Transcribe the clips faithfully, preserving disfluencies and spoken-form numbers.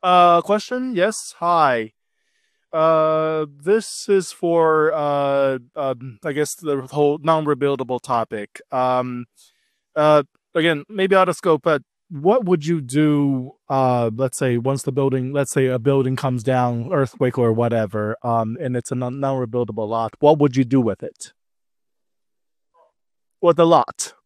Uh, question? Yes. Hi. Uh, this is for uh, um, I guess the whole non-rebuildable topic. Um, uh, again, maybe out of scope, but what would you do? Uh, let's say once the building, let's say a building comes down, earthquake or whatever, um, and it's a non- non-rebuildable lot. What would you do with it? With the lot?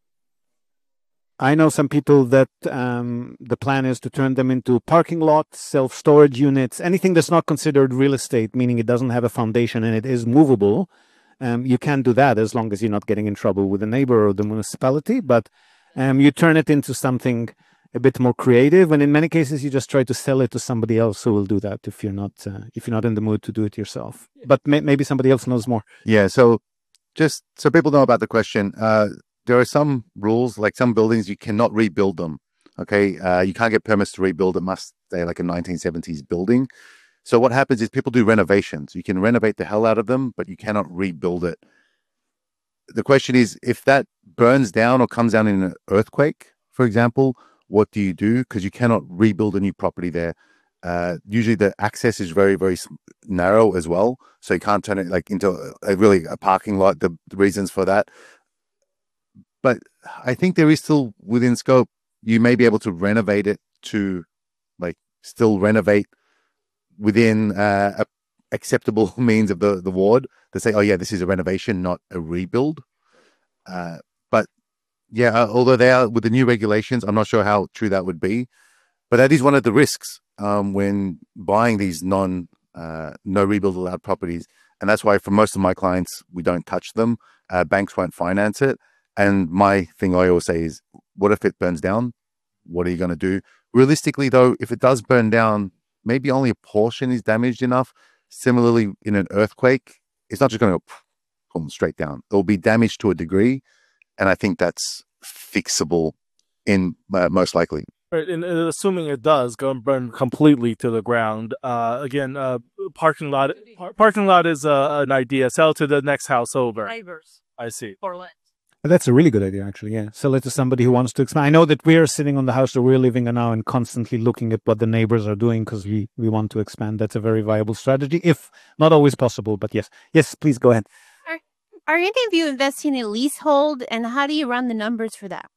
I know some people that um, the plan is to turn them into parking lots, self-storage units, anything that's not considered real estate, meaning it doesn't have a foundation and it is movable. Um, you can do that as long as you're not getting in trouble with the neighbor or the municipality. But um, you turn it into something a bit more creative, and in many cases, you just try to sell it to somebody else who will do that if you're not uh, if you're not in the mood to do it yourself. But may- maybe somebody else knows more. Yeah. So just so people know about the question, uh, there are some rules, like some buildings, you cannot rebuild them. Okay. Uh, you can't get permits to rebuild. It must stay like a nineteen seventies building. So what happens is people do renovations. You can renovate the hell out of them, but you cannot rebuild it. The question is, if that burns down or comes down in an earthquake, for example, what do you do? Because you cannot rebuild a new property there. Uh, usually the access is very, very narrow as well. So you can't turn it like into a, a really a parking lot, the, the reasons for that. But I think there is still within scope, you may be able to renovate it to like still renovate within uh, a acceptable means of the, the ward to say, oh yeah, this is a renovation, not a rebuild. Uh, but yeah, uh, although they are with the new regulations, I'm not sure how true that would be. But that is one of the risks um, when buying these non uh, no rebuild allowed properties, and that's why for most of my clients we don't touch them. Uh, banks won't finance it. And my thing I always say is, what if it burns down? What are you going to do? Realistically, though, if it does burn down, maybe only a portion is damaged enough. Similarly, in an earthquake, it's not just going to go straight down. It will be damaged to a degree, and I think that's fixable in uh, most likely. Right, and, and assuming it does go and burn completely to the ground, uh, again, uh, parking lot, par- parking lot is uh, an idea. Sell to the next house over. Neighbors I see. for Lent. That's a really good idea, actually. Yeah, sell it to somebody who wants to expand. I know that we're sitting on the house that we're living in now and constantly looking at what the neighbors are doing because we we want to expand. That's a very viable strategy, if not always possible. But yes, yes, please go ahead. Are Are any of you investing in leasehold, and how do you run the numbers for that?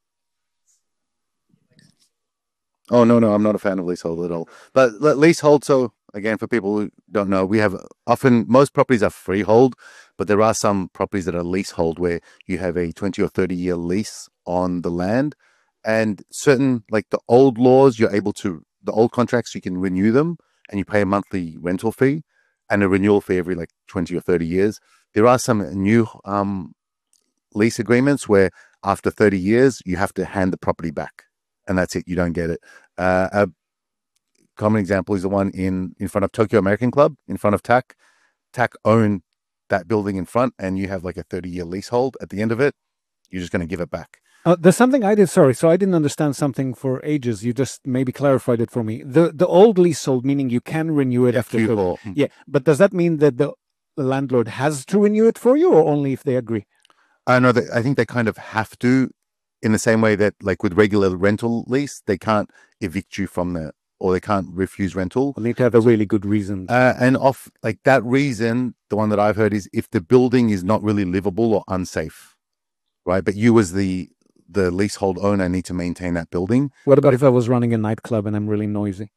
Oh, no, no, I'm not a fan of leasehold at all. But le- leasehold, so again, for people who don't know, we have often, most properties are freehold, but there are some properties that are leasehold where you have a twenty or thirty year lease on the land. And certain, like the old laws, you're able to, the old contracts, you can renew them and you pay a monthly rental fee and a renewal fee every like twenty or thirty years. There are some new um, lease agreements where after thirty years, you have to hand the property back. And that's it. You don't get it. Uh, a common example is the one in, in front of Tokyo American Club, in front of T A C. T A C own that building in front, and you have like a thirty year leasehold. At the end of it, you're just going to give it back. Uh, there's something I did. Sorry, so I didn't understand something for ages. You just maybe clarified it for me. The the old leasehold, meaning you can renew it Yeah, after. freehold. Yeah, but does that mean that the landlord has to renew it for you, or only if they agree? I know that I think they kind of have to, in the same way that like with regular rental lease, they can't evict you from the, or they can't refuse rental. We'll need to have a really good reason. Uh, and off like that reason, the one that I've heard is if the building is not really livable or unsafe, right? But you as the the leasehold owner need to maintain that building. What about if I was running a nightclub and I'm really noisy?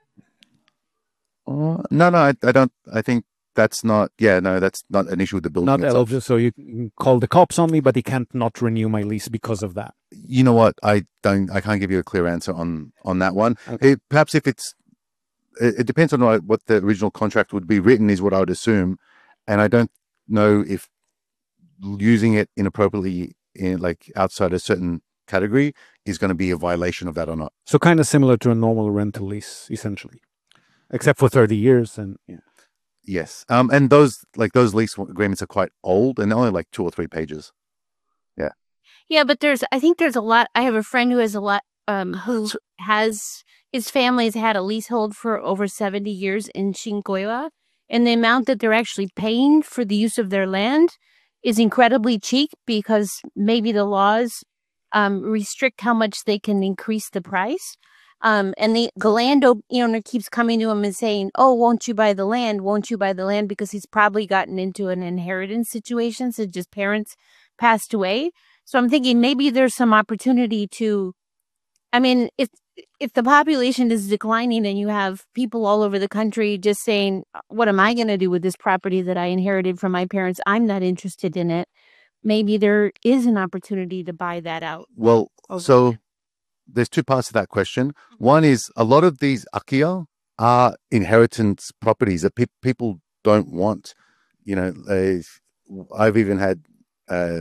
Uh, no, no, I, I don't. I think that's not. Yeah, no, that's not an issue with the building Not itself. eligible, so you can call the cops on me, but he can't not renew my lease because of that. You know what? I don't. I can't give you a clear answer on on that one. Okay. It, perhaps if it's, it, it depends on what, what the original contract would be written, is what I would assume, and I don't know if using it inappropriately in like outside a certain category is going to be a violation of that or not. So kind of similar to a normal rental lease, essentially, except for thirty years. And yeah. Yes. Um. And those like those lease agreements are quite old and they're only like two or three pages. Yeah. Yeah, but there's, I think there's a lot. I have a friend who has a lot, um, who has, his family's had a leasehold for over seventy years in Shinkoiwa, and the amount that they're actually paying for the use of their land is incredibly cheap because maybe the laws um, restrict how much they can increase the price. Um, and the, the land owner keeps coming to him and saying, oh, won't you buy the land? Won't you buy the land? Because he's probably gotten into an inheritance situation since his parents passed away. So I'm thinking maybe there's some opportunity to, I mean, if, if the population is declining and you have people all over the country just saying, what am I going to do with this property that I inherited from my parents? I'm not interested in it. Maybe there is an opportunity to buy that out. Well, Okay. so there's two parts to that question. One is a lot of these akiya are inheritance properties that pe- people don't want. You know, they've- I've even had uh,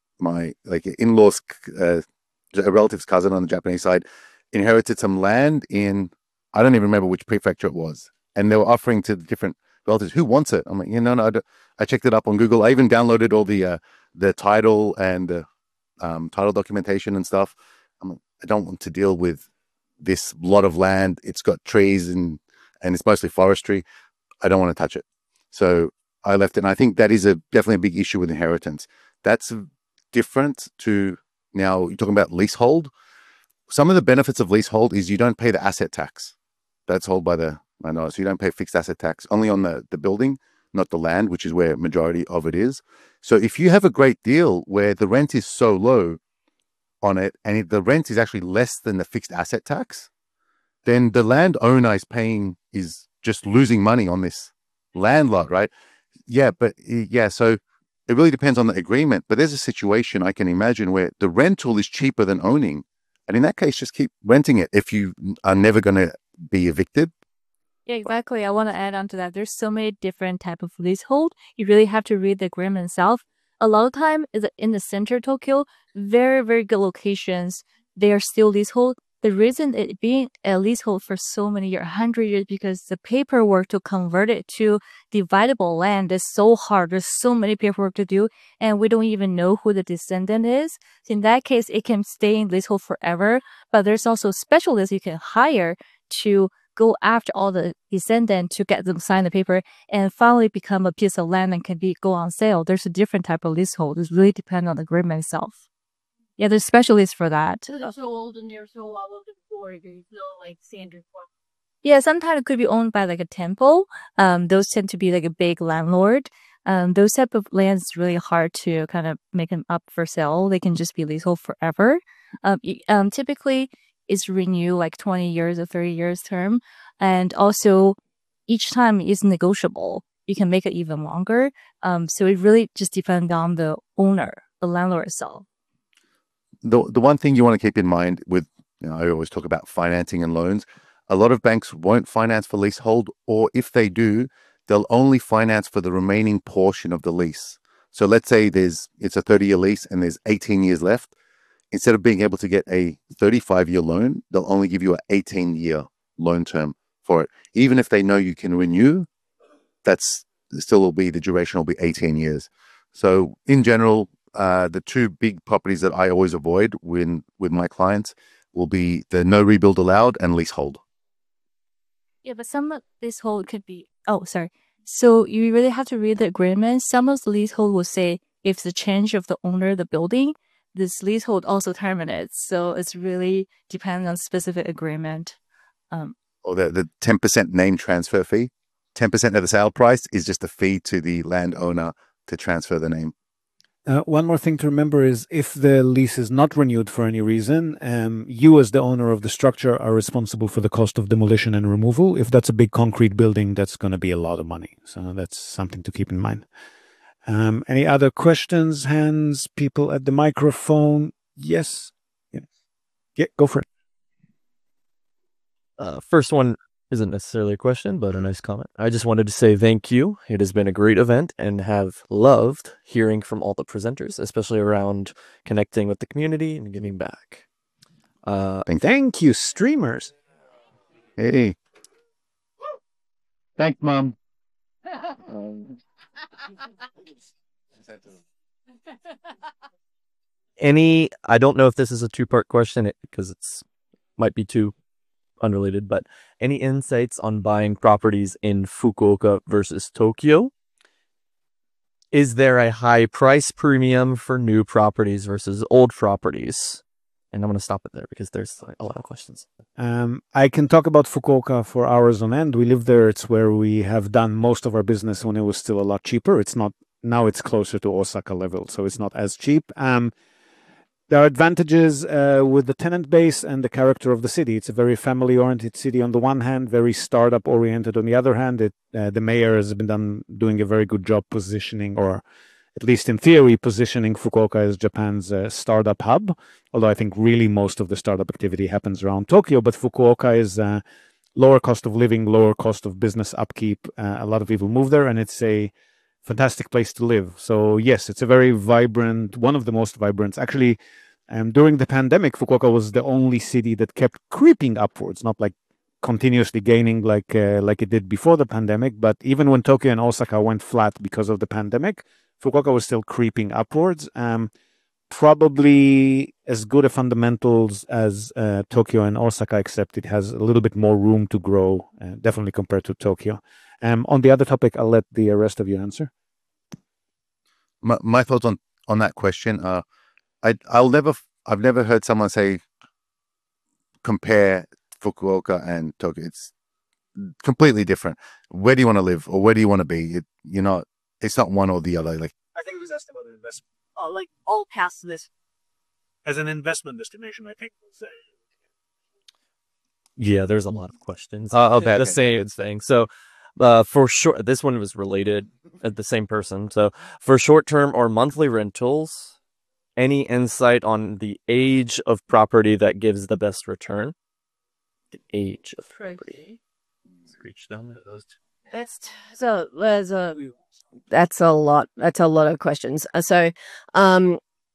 my like in-laws, uh, a relative's cousin on the Japanese side, inherited some land in, I don't even remember which prefecture it was, and they were offering to the different relatives, who wants it? I'm like, you know, no, I, don't- I checked it up on Google. I even downloaded all the uh, the title and the um, title documentation and stuff. I'm like, I don't want to deal with this lot of land. It's got trees and and it's mostly forestry. I don't want to touch it. So I left it. And I think that is a definitely a big issue with inheritance. That's different to, now you're talking about leasehold. Some of the benefits of leasehold is you don't pay the asset tax. That's held by the landowner. So you don't pay fixed asset tax, only on the, the building, not the land, which is where majority of it is. So if you have a great deal where the rent is so low on it, and if the rent is actually less than the fixed asset tax, then the landowner is paying, is just losing money on this land lot, right? Yeah, but yeah, so it really depends on the agreement. But there's a situation I can imagine where the rental is cheaper than owning. And in that case, just keep renting it if you are never going to be evicted. Yeah, exactly. I want to add on to that. There's so many different type of leasehold. You really have to read the agreement itself. A lot of time is in the center of Tokyo, very, very good locations. They are still leasehold. The reason it being a leasehold for so many years, one hundred years, because the paperwork to convert it to dividable land is so hard. There's so many paperwork to do, and we don't even know who the descendant is. So in that case, it can stay in leasehold forever. But there's also specialists you can hire to go after all the descendants to get them sign the paper and finally become a piece of land and can be go on sale. There's a different type of leasehold. It really depends on the agreement itself. Yeah, there's specialists for that. So they're so old and they're so well looking for it. There's no like standard form. Yeah, sometimes it could be owned by like a temple. Um, those tend to be like a big landlord. Um, those type of lands is really hard to kind of make them up for sale. They can just be leasehold forever. Um, y- um, typically it's renewed like twenty years or thirty years term, and also each time is negotiable. You can make it even longer. Um, so it really just depends on the owner, the landlord itself. The the one thing you want to keep in mind with, you know, I always talk about financing and loans. A lot of banks won't finance for leasehold, or if they do, they'll only finance for the remaining portion of the lease. So let's say there's it's a thirty-year lease and there's eighteen years left. Instead of being able to get a thirty-five-year loan, they'll only give you an eighteen-year loan term for it. Even if they know you can renew, that's still will be the duration will be eighteen years. So in general, uh, the two big properties that I always avoid when with my clients will be the no rebuild allowed and leasehold. Yeah, but some of leasehold could be. Oh, sorry. So you really have to read the agreement. Some of the leasehold will say if the change of the owner of the building, this leasehold also terminates. So it's really depends on specific agreement. Um, Or the the ten percent name transfer fee. ten percent of the sale price is just a fee to the landowner to transfer the name. Uh, one more thing to remember is if the lease is not renewed for any reason, um, you as the owner of the structure are responsible for the cost of demolition and removal. If that's a big concrete building, that's going to be a lot of money. So that's something to keep in mind. Um, any other questions, hands, people at the microphone? Yes. Yeah, yeah, go for it. Uh, first one isn't necessarily a question, but a nice comment. I just wanted to say thank you. It has been a great event and have loved hearing from all the presenters, especially around connecting with the community and giving back. Uh, Thank, thank you, streamers. Hey. Thanks, Mom. any, I don't know if this is a two-part question because it's might be too unrelated, but any insights on buying properties in Fukuoka versus Tokyo? Is there a high price premium for new properties versus old properties? And I'm going to stop it there because there's like, a lot of questions. Um, I can talk about Fukuoka for hours on end. We live there. It's where we have done most of our business when it was still a lot cheaper. It's not now. It's closer to Osaka level, so it's not as cheap. Um, there are advantages uh, with the tenant base and the character of the city. It's a very family-oriented city on the one hand, very startup-oriented on the other hand. It, uh, the mayor has been done doing a very good job positioning, or at least in theory, positioning Fukuoka as Japan's uh, startup hub. Although I think really most of the startup activity happens around Tokyo, but Fukuoka is uh, lower cost of living, lower cost of business upkeep. Uh, a lot of people move there, and it's a fantastic place to live. So yes, it's a very vibrant, one of the most vibrant. Actually, um, during the pandemic, Fukuoka was the only city that kept creeping upwards, not like continuously gaining like uh, like it did before the pandemic. But even when Tokyo and Osaka went flat because of the pandemic, Fukuoka was still creeping upwards. Um, probably as good a fundamentals as uh, Tokyo and Osaka, except it has a little bit more room to grow, uh, definitely compared to Tokyo. Um, on the other topic, I'll let the rest of you answer. My, my thoughts on, on that question are, I, I'll never, I've never heard someone say, compare Fukuoka and Tokyo. It's completely different. Where do you want to live, or where do you want to be? It, you're not, it's not one or the other. Like, I think it was asked about an investment. Oh, like all past this. As an investment destination, I think. Yeah, there's a lot of questions. Oh, okay, The okay. same thing. So, uh, for sure, this one was related at the same person. So, for short-term or monthly rentals, any insight on the age of property that gives the best return? The age of property. Screech down there. Those two. That's so. There's a. That's a lot. That's a lot of questions. Uh, So, um,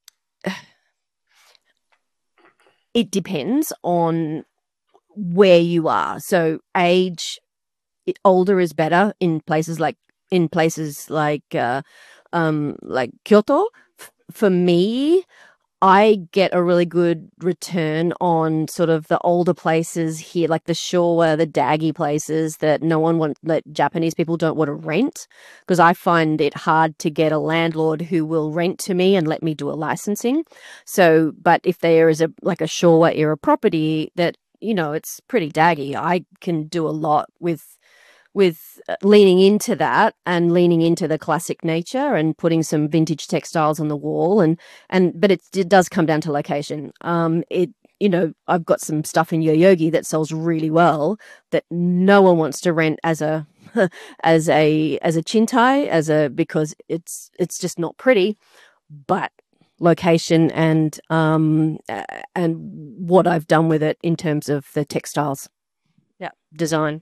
it depends on where you are. So, age, it, older is better in places like in places like uh, um, like Kyoto. F- for me, I get a really good return on sort of the older places here, like the Showa, the daggy places that no one want, that Japanese people don't want to rent, because I find it hard to get a landlord who will rent to me and let me do a licensing. So, but if there is a like a Showa era property that, you know, it's pretty daggy, I can do a lot with with uh, leaning into that and leaning into the classic nature and putting some vintage textiles on the wall, and and but it, it does come down to location. Um, it you know, I've got some stuff in Yoyogi that sells really well that no one wants to rent as a as a as a chintai, as a because it's it's just not pretty, but location and um uh, and what I've done with it in terms of the textiles, yeah, design.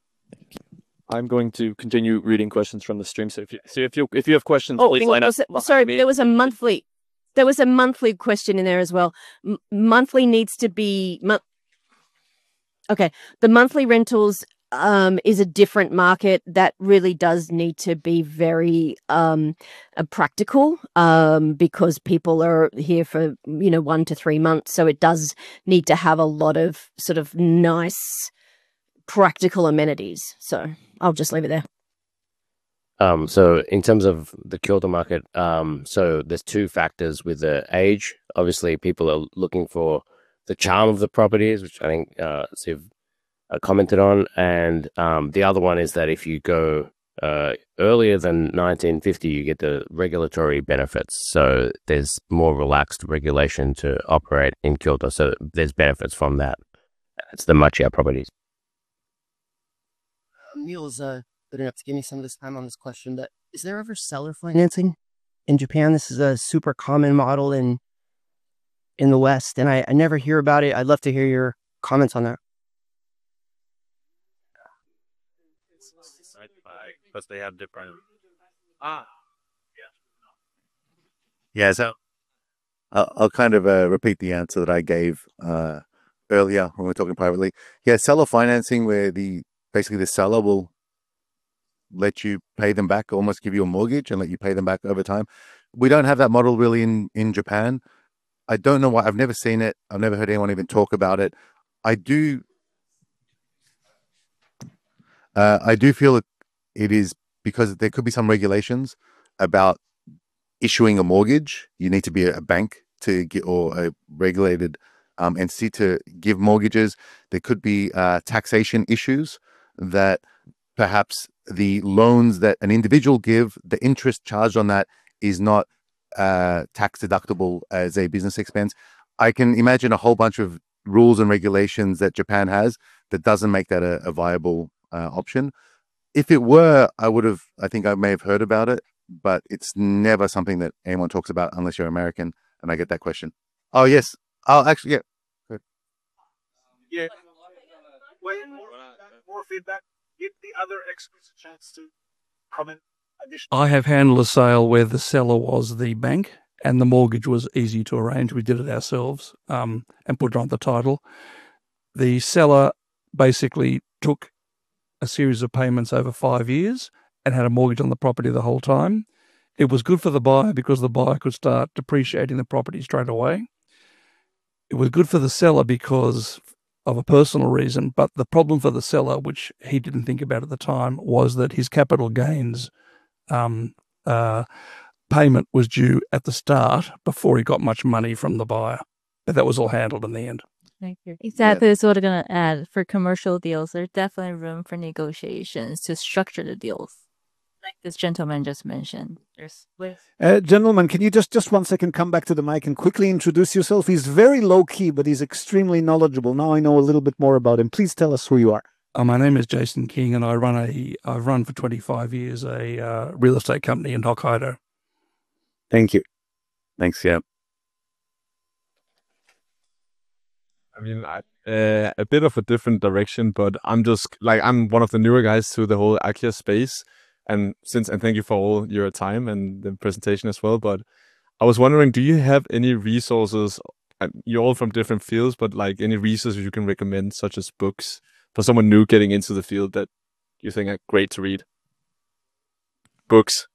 I'm going to continue reading questions from the stream. So if you, so if you, if you have questions, Oh, please there line up. was a- behind sorry, me. there was a monthly, there was a monthly question in there as well. M- monthly needs to be, mon- okay, the monthly rentals um, is a different market that really does need to be very um, uh, practical um, because people are here for, you know, one to three months. So it does need to have a lot of sort of nice practical amenities. So I'll just leave it there. Um, so in terms of the Kyoto market, um, so there's two factors with the age. Obviously, people are looking for the charm of the properties, which I think uh, Siv uh, commented on, and um, the other one is that if you go uh, earlier than nineteen fifty, you get the regulatory benefits. So there's more relaxed regulation to operate in Kyoto. So there's benefits from that. It's the Machiya properties. Neil's uh, good enough to give me some of this time on this question, but is there ever seller financing in Japan? This is a super common model in in the West, and I, I never hear about it. I'd love to hear your comments on that. Because they have different. Ah, Yeah, so I'll, I'll kind of uh, repeat the answer that I gave uh, earlier when we were talking privately. Yeah, seller financing, where the basically the seller will let you pay them back, almost give you a mortgage and let you pay them back over time. We don't have that model really in, in Japan. I don't know why. I've never seen it. I've never heard anyone even talk about it. I do. Uh, I do feel it, it is because there could be some regulations about issuing a mortgage. You need to be a bank to get, or a regulated um, entity to give mortgages. There could be uh, taxation issues that perhaps the loans that an individual give, the interest charged on that is not uh, tax deductible as a business expense. I can imagine a whole bunch of rules and regulations that Japan has that doesn't make that a, a viable uh, option. If it were, I would have, I think I may have heard about it, but it's never something that anyone talks about unless you're American. And I get that question. Oh, yes. I'll actually, yeah. Good. Yeah. Wait, more, more feedback. Give the other experts a chance to comment. Additional. I have handled a sale where the seller was the bank and the mortgage was easy to arrange. We did it ourselves um, and put it on the title. The seller basically took a series of payments over five years and had a mortgage on the property the whole time. It was good for the buyer because the buyer could start depreciating the property straight away. It was good for the seller because of a personal reason, but the problem for the seller, which he didn't think about at the time, was that his capital gains um, uh, payment was due at the start before he got much money from the buyer. But that was all handled in the end. Thank you. Exactly. That's what I'm going to add. For commercial deals, there's definitely room for negotiations to structure the deals. Like this gentleman just mentioned. There's with Uh, gentlemen, can you just, just one second come back to the mic and quickly introduce yourself? He's very low-key, but he's extremely knowledgeable. Now I know a little bit more about him. Please tell us who you are. Uh, my name is Jason King, and I run a I've run for twenty-five years a uh, real estate company in Hokkaido. Thank you. Thanks, yeah. I mean, I, uh, a bit of a different direction, but I'm just like, I'm one of the newer guys to the whole IKEA space. And since, and thank you for all your time and the presentation as well. But I was wondering, do you have any resources? You're all from different fields, but like any resources you can recommend, such as books for someone new getting into the field that you think are great to read? Books.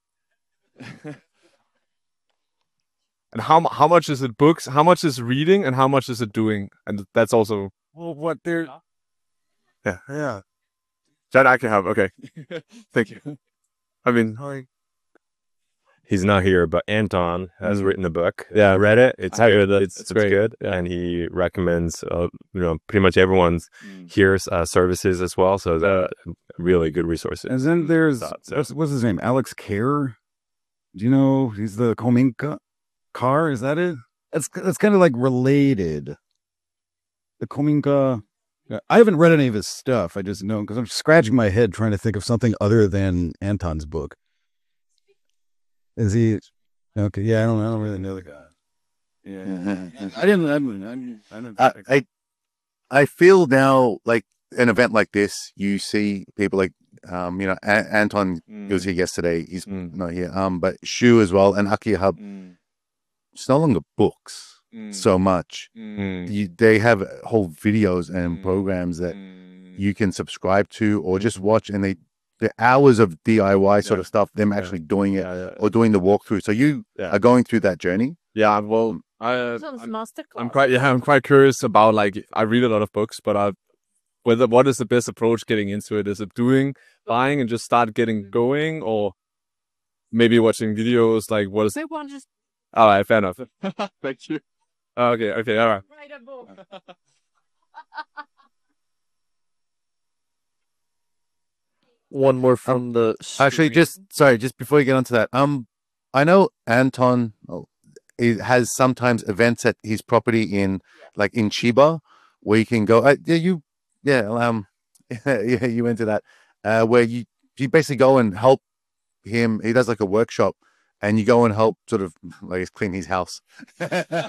And how how much is it books? How much is reading, and how much is it doing? And that's also Well, what they're yeah. yeah. That I can have. Okay, thank you. I mean, he's not here, but Anton has Mm. written a book. Yeah. I read it. It's I- good. it's- It's, it's it's, great. good, Yeah. and he recommends, uh, you know, pretty much everyone's here's uh, services as well. So the really good resources. And then there's Thought so. what's, what's his name? Alex Kerr. Do you know he's the Kominka car? Is that it? That's that's kind of like related. The Kominka. I haven't read any of his stuff. I just know because I'm scratching my head trying to think of something other than Anton's book. Is he okay? Yeah, I don't. I don't really know the guy. Yeah, I didn't. I didn't. I, I, didn't I, I I feel now like an event like this, you see people like um, you know, A- Anton was here yesterday. He's Mm. not here. Um, but Shu as well and Aki Hub. It's no longer books so much. Mm. You, they have whole videos and programs that you can subscribe to or just watch, and they the hours of D I Y sort Yeah. of stuff. Them Yeah. actually doing it Yeah, yeah, or doing the walkthrough. So you Yeah. are going through that journey. yeah. Well, I. Uh, Sounds I'm- masterclass. I'm quite yeah, I'm quite curious about like I read a lot of books, but I whether what is the best approach getting into it? Is it doing buying and just start getting going, or maybe watching videos? Like what is? They want to just All right, fair enough. Thank you. Okay, okay, all right. write a book. One more from the Actually, stream. just sorry, just before you get onto that, um, I know Anton oh, he has sometimes events at his property in like in Chiba where you can go. Uh, yeah, you, yeah, um, yeah, you went to that, uh, where you you basically go and help him. He does like a workshop, and you go and help sort of like clean his house. um,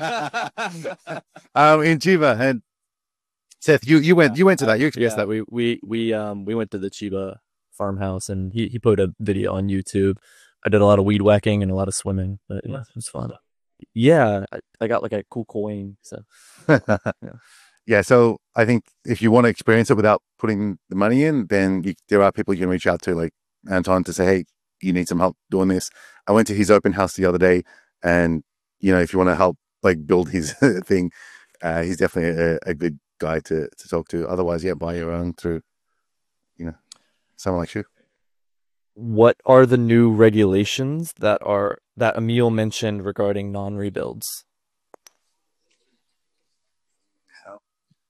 in Chiba, and Seth, you you went you went to that. You experienced Yeah, that. we we we um we went to the Chiba farmhouse, and he he put a video on YouTube. I did a lot of weed whacking and a lot of swimming, but yeah, it was fun. Yeah, I, I got like a cool coin. So Yeah, so I think if you want to experience it without putting the money in, then you, there are people you can reach out to, like Anton, to say, hey, you need some help doing this. I went to his open house the other day, and you know, if you want to help like build his thing, uh, he's definitely a, a good guy to to talk to. Otherwise, yeah, buy your own through, you know, someone like you. what are the new regulations that are that Emil mentioned regarding non-rebuilds?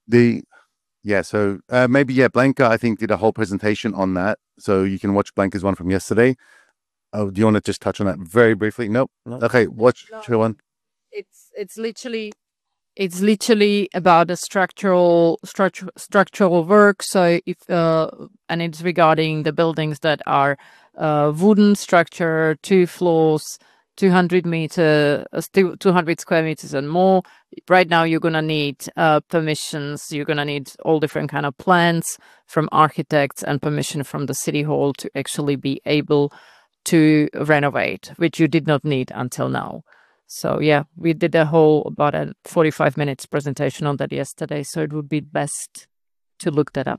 The yeah, so uh, maybe yeah, Blanca I think did a whole presentation on that, so you can watch Blanca's one from yesterday. Oh, do you want to just touch on that very briefly? Nope. No. Okay, watch your one. It's it's literally it's literally about the structural structure structural work. So if uh, and it's regarding the buildings that are uh, wooden structure, two floors, two hundred meter, uh, stu- two hundred square meters and more. Right now, you're gonna need uh, permissions. You're gonna need all different kind of plans from architects and permission from the city hall to actually be able to renovate, which you did not need until now. So yeah, we did a whole about a forty-five minutes presentation on that yesterday. So it would be best to look that up.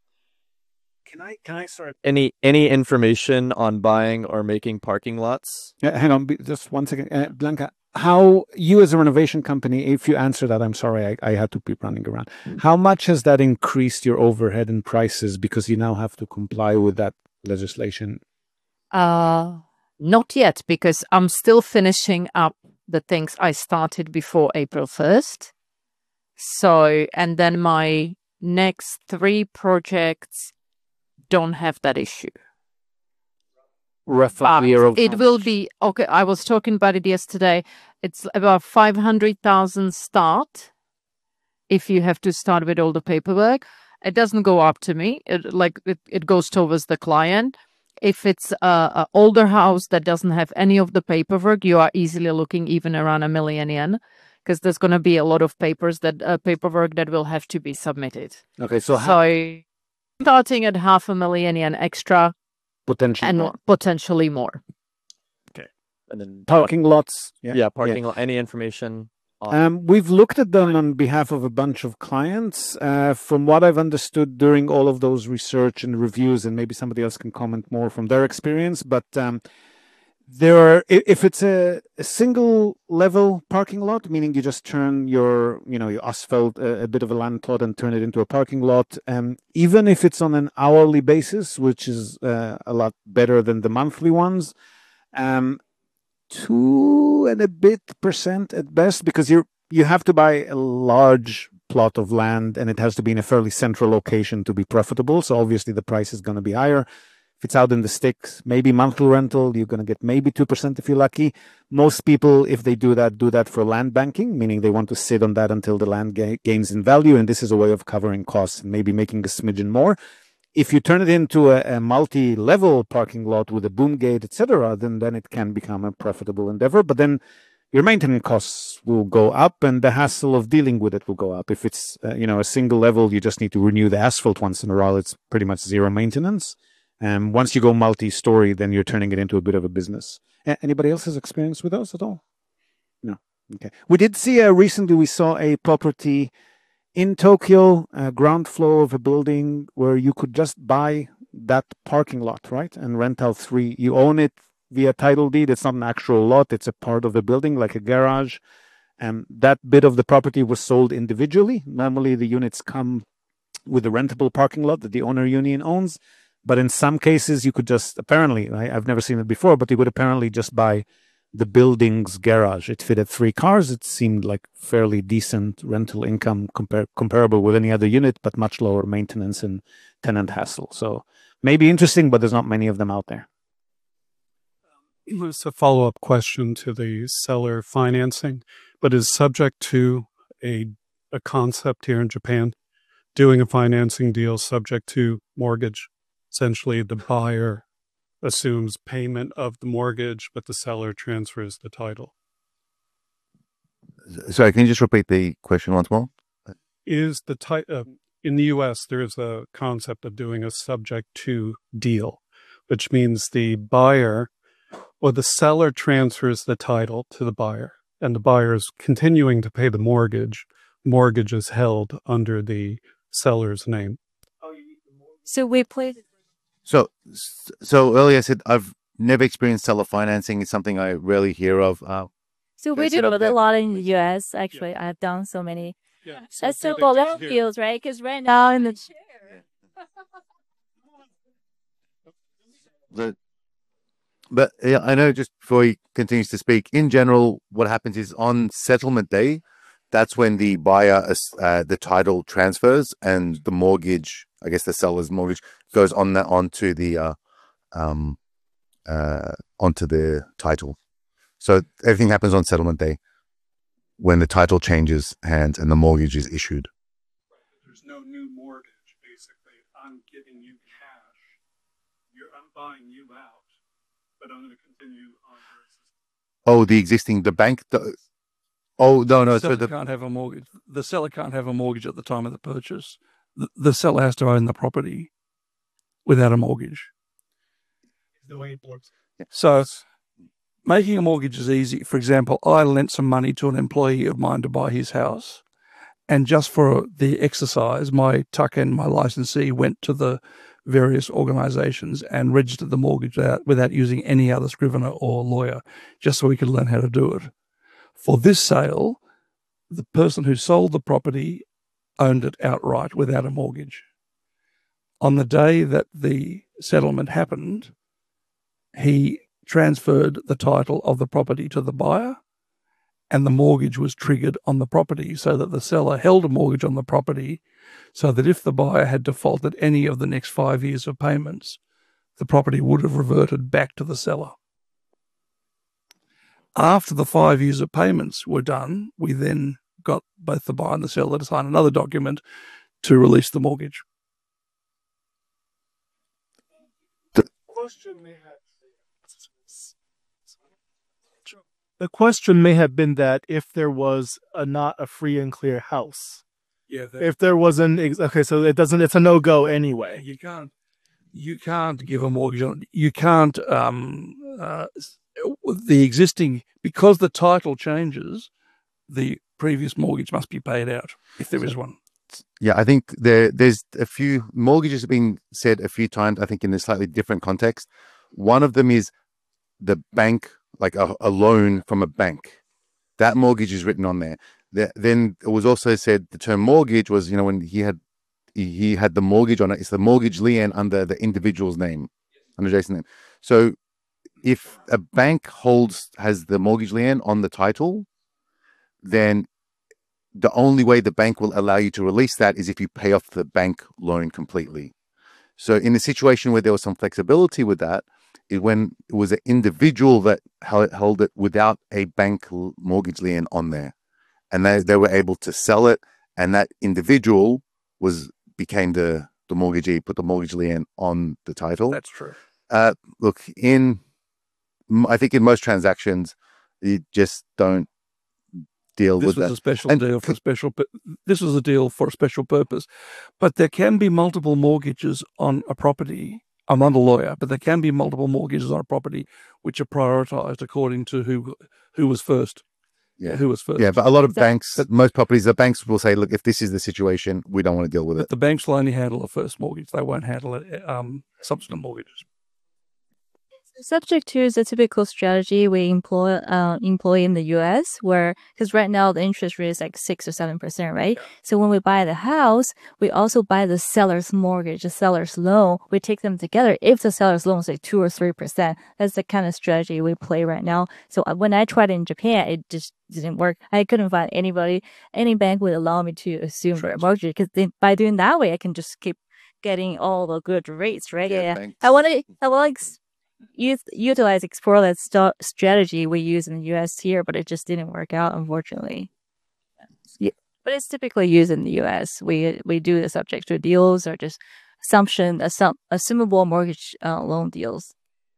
Can I can I start? Any any information on buying or making parking lots? Yeah, hang on, be- just one second, uh, Blanca. How you as a renovation company, if you answer that, I'm sorry, I, I had to keep running around. How much has that increased your overhead and prices because you now have to comply with that legislation? Uh, not yet, because I'm still finishing up the things I started before April first. So, and then my next three projects don't have that issue. Roughly But year of it will be, okay, I was talking about it yesterday. It's about five hundred thousand start if you have to start with all the paperwork. It doesn't go up to me. It, like it, it goes towards the client. If it's a, a older house that doesn't have any of the paperwork, you are easily looking even around a million yen, because there's going to be a lot of papers that uh, paperwork that will have to be submitted. Okay, so how So starting at half a million yen extra potentially and more. potentially more. Okay. And then Parking lots? Yeah, parking lot. Any information on Um, we've looked at them on behalf of a bunch of clients. Uh, from what I've understood during all of those research and reviews, and maybe somebody else can comment more from their experience, but um, there are, i- if it's a, a single level parking lot, meaning you just turn your, you know, your asphalt a, a bit of a land plot and turn it into a parking lot, um, even if it's on an hourly basis, which is uh, a lot better than the monthly ones, um, two and a bit percent at best, because you're you have to buy a large plot of land and it has to be in a fairly central location to be profitable. So obviously the price is going to be higher. If it's out in the sticks, maybe monthly rental, you're going to get maybe two percent if you're lucky. Most people, if they do that, do that for land banking, meaning they want to sit on that until the land ga- gains in value. And this is a way of covering costs and maybe making a smidgen more. If you turn it into a, a multi-level parking lot with a boom gate, et cetera, then then it can become a profitable endeavor. But then your maintenance costs will go up, and the hassle of dealing with it will go up. If it's uh, you know a single level, you just need to renew the asphalt once in a while. It's pretty much zero maintenance. And once you go multi-story, then you're turning it into a bit of a business. A- anybody else has experience with those at all? No. Okay. We did see uh, recently. We saw a property in Tokyo, uh, ground floor of a building where you could just buy that parking lot, right? And rent out three. You own it via title deed. It's not an actual lot. It's a part of a building, like a garage. And that bit of the property was sold individually. Normally, the units come with a rentable parking lot that the owner union owns. But in some cases, you could just, apparently, I, I've never seen it before, but you would apparently just buy the building's garage. It fitted three cars. It seemed like fairly decent rental income compar- comparable with any other unit, but much lower maintenance and tenant hassle. So maybe interesting, but there's not many of them out there. It's a follow-up question to the seller financing, but is subject to a a concept here in Japan, doing a financing deal subject to mortgage. Essentially, the buyer assumes payment of the mortgage, but the seller transfers the title. Sorry, can you just repeat the question once more? Is the ti- uh, in the U S there's a concept of doing a subject to deal, which means the buyer or the seller transfers the title to the buyer, and the buyer is continuing to pay the mortgage. Mortgage is held under the seller's name. So we played. So, so earlier I said I've never experienced seller financing. It's something I rarely hear of. Uh, So we That's do it up it a there. lot in the U S. Actually, I've done so many. Yeah, That's so so they- cool. they That here. feels right, because right now in the chair. the, but yeah, I know just before he continues to speak, in general, what happens is on settlement day, that's when the buyer, uh, the title transfers and the mortgage, I guess the seller's mortgage, goes on that onto the uh, um, uh, onto the title. So everything happens on settlement day when the title changes hands and the mortgage is issued. There's no new mortgage, basically. I'm giving you cash. You're, I'm buying you out, but I'm going to continue on your existing. Oh, the existing, the bank. The, oh, no, no. The So seller the, can't have a mortgage. The seller can't have a mortgage at the time of the purchase. The, the seller has to own the property without a mortgage. The way it works. So making a mortgage is easy. For example, I lent some money to an employee of mine to buy his house. And just for the exercise, my tuck and my licensee went to the various organizations and registered the mortgage without, without using any other scrivener or lawyer, just so we could learn how to do it. For this sale, the person who sold the property owned it outright without a mortgage. On the day that the settlement happened, he transferred the title of the property to the buyer, and the mortgage was triggered on the property, so that the seller held a mortgage on the property, so that if the buyer had defaulted any of the next five years of payments, the property would have reverted back to the seller. After the five years of payments were done, we then got both the buyer and the seller to sign another document to release the mortgage. The question may have The question may have been that if there was a not a free and clear house. Yeah. That, if there wasn't, okay, so it doesn't, it's a no-go anyway. You can't, you can't give a mortgage on, you can't, um, uh, the existing, because the title changes, the previous mortgage must be paid out if there is one. Yeah, I think there there's a few mortgages have been said a few times, I think in a slightly different context. One of them is the bank, like a, a loan from a bank. That mortgage is written on there. The, then it was also said the term mortgage was, you know, when he had he, he had the mortgage on it, it's the mortgage lien under the individual's name, under Jason's name. So if a bank holds has the mortgage lien on the title, then the only way the bank will allow you to release that is if you pay off the bank loan completely. So in a situation where there was some flexibility with that, it when it was an individual that held it without a bank mortgage lien on there, and they, they were able to sell it, and that individual was became the the mortgagee, put the mortgage lien on the title. That's true. Uh, look, in I think in most transactions, you just don't deal this with was that. a special And deal for special. This was a deal for a special purpose, but there can be multiple mortgages on a property. I'm not a lawyer, but there can be multiple mortgages on a property which are prioritized according to who who was first. Yeah, who was first. Yeah, but a lot of banks, most properties, the banks will say, look, if this is the situation, we don't want to deal with But it. the banks will only handle the first mortgage. They won't handle it, um, subsequent mortgages. Subject to is a typical strategy we employ uh, employ in the U S, where because right now the interest rate is like six or seven percent, right? So when we buy the house, we also buy the seller's mortgage, the seller's loan. We take them together. If the seller's loan is like two or three percent, that's the kind of strategy we play right now. So when I tried it in Japan, it just didn't work. I couldn't find anybody, any bank would allow me to assume their mortgage, because by doing that way, I can just keep getting all the good rates, right? Yeah, yeah. I want to, I want to. Use, utilize explore that st- strategy we use in the U S here, but it just didn't work out, unfortunately. Yeah, but it's typically used in the U S. We we do the subject to deals or just assumption, assum- assumable mortgage uh, loan deals.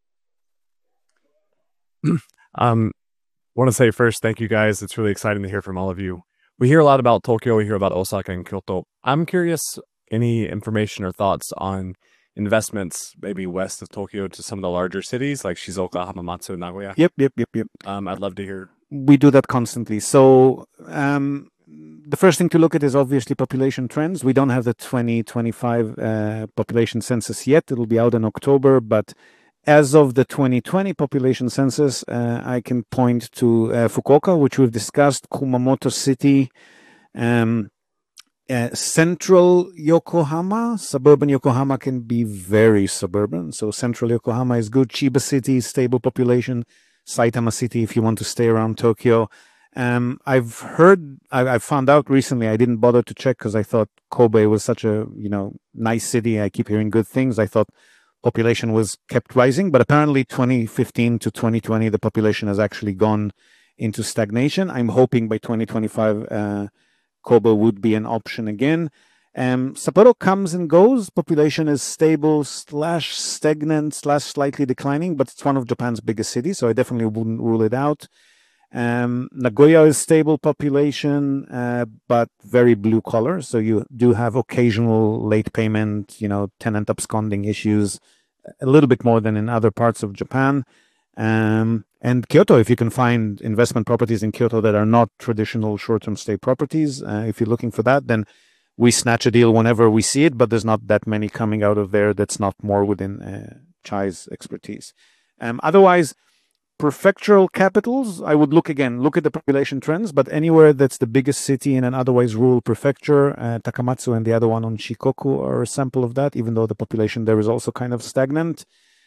um, want to say first, thank you guys. It's really exciting to hear from all of you. We hear a lot about Tokyo. We hear about Osaka and Kyoto. I'm curious, any information or thoughts on investments maybe west of Tokyo to some of the larger cities like Shizuoka, Hamamatsu, Nagoya? Yep, yep, yep, yep. Um, I'd love to hear. We do that constantly. So um, the first thing to look at is obviously population trends. We don't have the twenty twenty-five uh, population census yet. It'll be out in October, but as of the twenty twenty population census, uh, I can point to uh, Fukuoka, which we've discussed, Kumamoto City, um, Uh, central Yokohama, suburban Yokohama can be very suburban. So central Yokohama is good. Chiba City, stable population. Saitama City, if you want to stay around Tokyo. Um, I've heard, I, I found out recently, I didn't bother to check because I thought Kobe was such a, you know, nice city. I keep hearing good things. I thought population was kept rising, but apparently twenty fifteen to twenty twenty, the population has actually gone into stagnation. I'm hoping by twenty twenty-five, uh, Kobe would be an option again. Um, Sapporo comes and goes. Population is stable slash stagnant slash slightly declining, but it's one of Japan's biggest cities, so I definitely wouldn't rule it out. Um, Nagoya is stable population, uh, but very blue collar. So you do have occasional late payment, you know, tenant absconding issues, a little bit more than in other parts of Japan. Um, and Kyoto, if you can find investment properties in Kyoto that are not traditional short-term stay properties, uh, if you're looking for that, then we snatch a deal whenever we see it, but there's not that many coming out of there that's not more within uh, Chai's expertise. Um, otherwise, prefectural capitals, I would look again, look at the population trends, but anywhere that's the biggest city in an otherwise rural prefecture, uh, Takamatsu and the other one on Shikoku are a sample of that, even though the population there is also kind of stagnant.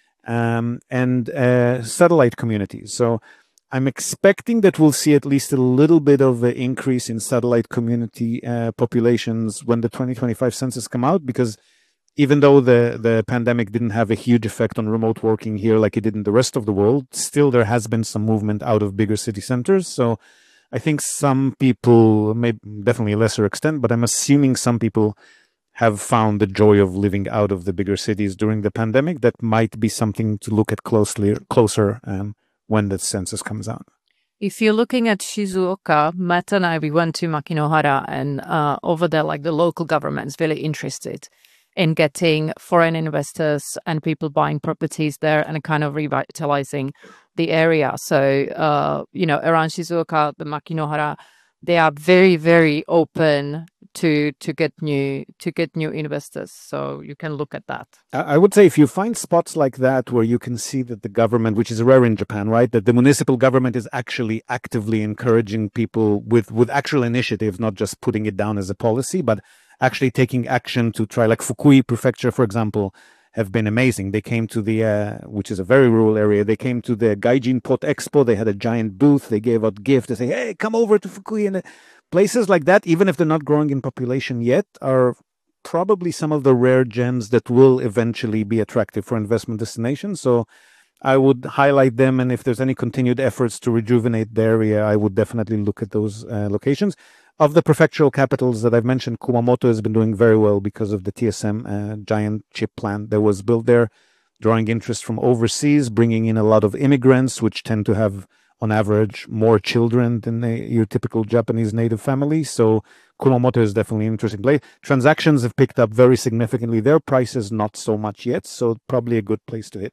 Um, and uh, satellite communities. So I'm expecting that we'll see at least a little bit of an increase in satellite community uh, populations when the twenty twenty-five census come out, because even though the, the pandemic didn't have a huge effect on remote working here like it did in the rest of the world, still there has been some movement out of bigger city centers. So I think some people, maybe definitely a lesser extent, but I'm assuming some people have found the joy of living out of the bigger cities during the pandemic. That might be something to look at closely, closer um, when the census comes out. If you're looking at Shizuoka, Matt and I, we went to Makinohara, and uh, over there, like the local government is very interested in getting foreign investors and people buying properties there and kind of revitalizing the area. So, uh, you know, around Shizuoka, the Makinohara, they are very, very open to to get new to get new investors. So you can look at that. I would say if you find spots like that where you can see that the government, which is rare in Japan, right, that the municipal government is actually actively encouraging people with, with actual initiatives, not just putting it down as a policy, but actually taking action to try, like Fukui Prefecture, for example, have been amazing. They came to the, uh, which is a very rural area, they came to the Gaijin Pot Expo, they had a giant booth, they gave out gifts, they say, hey, come over to Fukui. And places like that, even if they're not growing in population yet, are probably some of the rare gems that will eventually be attractive for investment destinations. So I would highlight them, and if there's any continued efforts to rejuvenate the area, I would definitely look at those uh, locations. Of the prefectural capitals that I've mentioned, Kumamoto has been doing very well because of the T S M uh, giant chip plant that was built there, drawing interest from overseas, bringing in a lot of immigrants, which tend to have, on average, more children than a, your typical Japanese native family. So Kumamoto is definitely an interesting place. Transactions have picked up very significantly. Their prices not so much yet, so probably a good place to hit.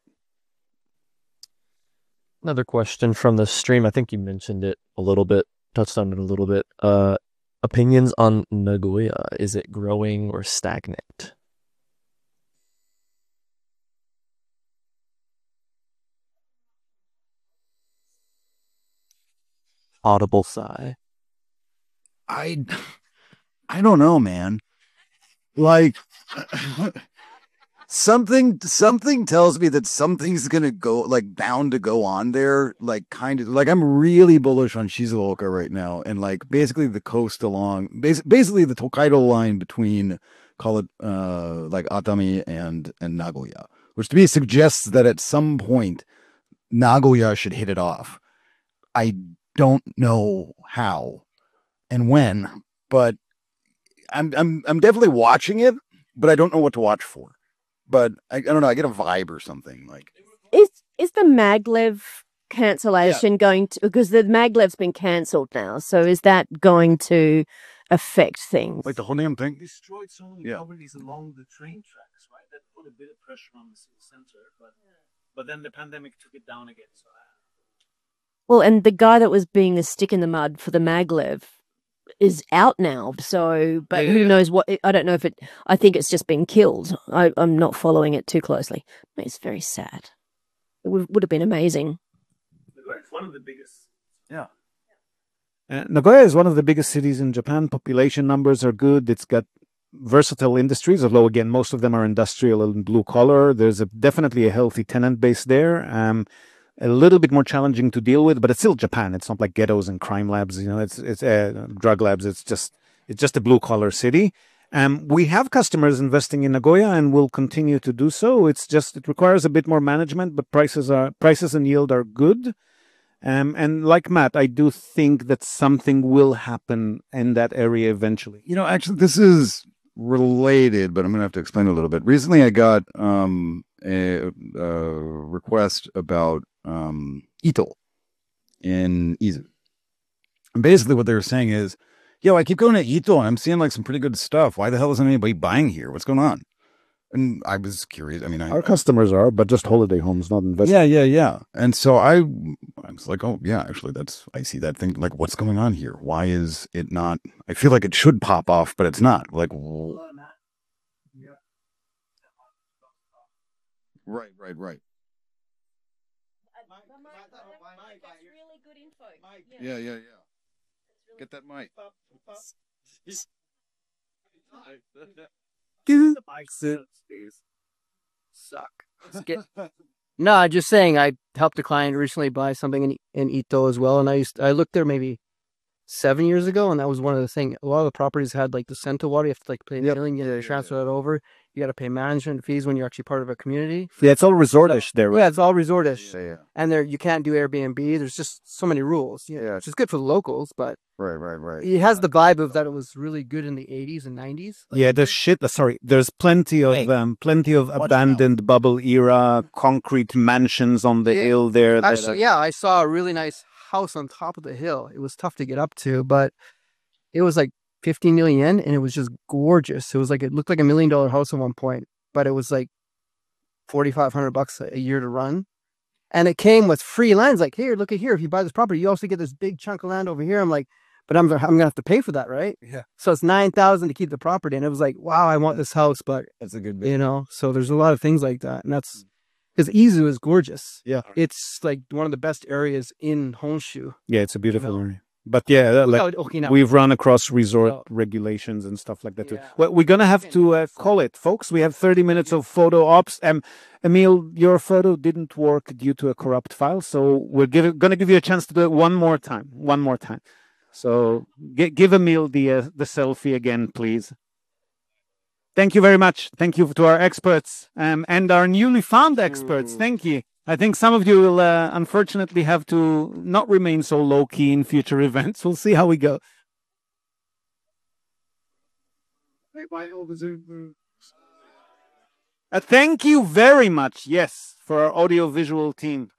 Another question from the stream. I think you mentioned it a little bit, touched on it a little bit. Uh, opinions on Nagoya. Is it growing or stagnant? Audible sigh. I, I don't know, man. Like, something, something tells me that something's gonna go, like, bound to go on there. Like, kind of, like, I'm really bullish on Shizuoka right now, and like, basically the coast along, bas- basically the Tokaido line between, call it, uh, like Atami and and Nagoya, which to me suggests that at some point Nagoya should hit it off. I don't know how and when, but I'm I'm I'm definitely watching it, but I don't know what to watch for. But I, I don't know, I get a vibe or something. Like, Is is the maglev cancellation going to, because the maglev's been cancelled now, so is that going to affect things? like the whole damn thing. Destroyed so many Yeah. properties along the train tracks, right? That put a bit of pressure on the city center, but but then the pandemic took it down again. So Well, and the guy that was being the stick in the mud for the maglev is out now. So, but who knows what? I don't know if it. I think it's just been killed. I, I'm not following it too closely. It's very sad. It would, would have been amazing. it's one of the biggest. Yeah. Uh, Nagoya is one of the biggest cities in Japan. Population numbers are good. It's got versatile industries, although again, most of them are industrial and blue collar. There's a, definitely a healthy tenant base there. Um, a little bit more challenging to deal with, but it's still Japan. It's not like ghettos and crime labs, you know, it's, it's uh, drug labs. It's just, it's just a blue collar city. Um, we have customers investing in Nagoya and will continue to do so. It's just, it requires a bit more management, but prices are, prices and yield are good. Um, and like Matt, I do think that something will happen in that area eventually. You know, actually, this is related, but I'm going to have to explain a little bit. Recently, I got um, a, a request about um, Ito in Izu. And basically, what they were saying is, yo, I keep going to Ito and I'm seeing like some pretty good stuff. Why the hell isn't anybody buying here? What's going on? And I was curious. I mean, I, Our customers are, but just holiday homes, not investment. yeah, yeah, yeah. And so I, I was like, oh yeah, actually, that's I see that thing. Like, what's going on here? Why is it not? I feel like it should pop off, but it's not. Like, w- right, right, right. Yeah, yeah, yeah. Get that mic. Dude, the mics suck. Get... no, just saying. I helped a client recently buy something in in Ito as well, and I used I looked there maybe seven years ago, and that was one of the things. A lot of the properties had like the Senta water. You have to like pay a billing, you have to transfer that over. You got to pay management fees when you're actually part of a community. Yeah, it's all resortish there. Right? Yeah, it's all resortish, Yeah, yeah. and there you can't do Airbnb. There's just so many rules. Yeah, Yeah. which is good for the locals, but Right, right, right. it has the vibe of that it was really good in the eighties and nineties. Yeah, there's shit. Sorry, there's plenty of um, plenty of abandoned bubble era concrete mansions on the Yeah, hill there. that Actually, are- yeah, I saw a really nice house on top of the hill. It was tough to get up to, but it was like fifteen million yen, and it was just gorgeous. It was like it looked like a million dollar house at one point, but it was like forty five hundred bucks a year to run, and it came with free land. Like, here, look at here. If you buy this property, you also get this big chunk of land over here. I'm like, but I'm I'm gonna have to pay for that, right? Yeah. So it's nine thousand to keep the property, and it was like, wow, I want this house, but That's a good you know. So there's a lot of things like that, and that's because Izu is gorgeous. Yeah. It's like one of the best areas in Honshu. Yeah, it's a beautiful area. But yeah, that, like, Well, Okinawa. we've run across resort Oh. regulations and stuff like that too. Well, we're gonna have to uh, call it, folks. We have thirty minutes of photo ops. Um, Emil, your photo didn't work due to a corrupt file, so we're give, gonna give you a chance to do it one more time. One more time. So g- give Emil the uh, the selfie again, please. Thank you very much. Thank you to our experts um, and our newly found experts. Thank you. I think some of you will uh, unfortunately have to not remain so low key in future events. We'll see how we go. Uh, thank you very much, yes, for our audio-visual team.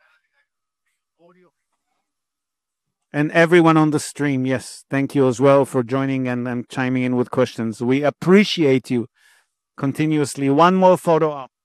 And everyone on the stream, yes, thank you as well for joining and, and chiming in with questions. We appreciate you continuously. One more photo up.